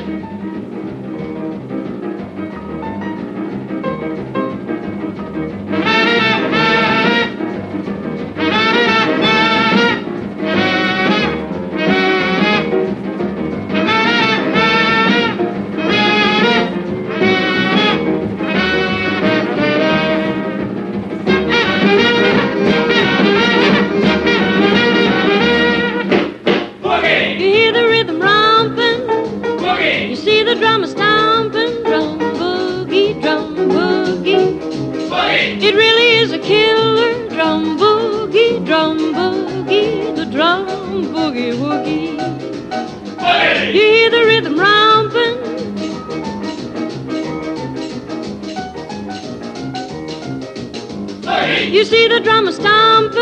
It really is a killer drum boogie, the drum boogie woogie. You hear the rhythm romping, you see the drummer stomping.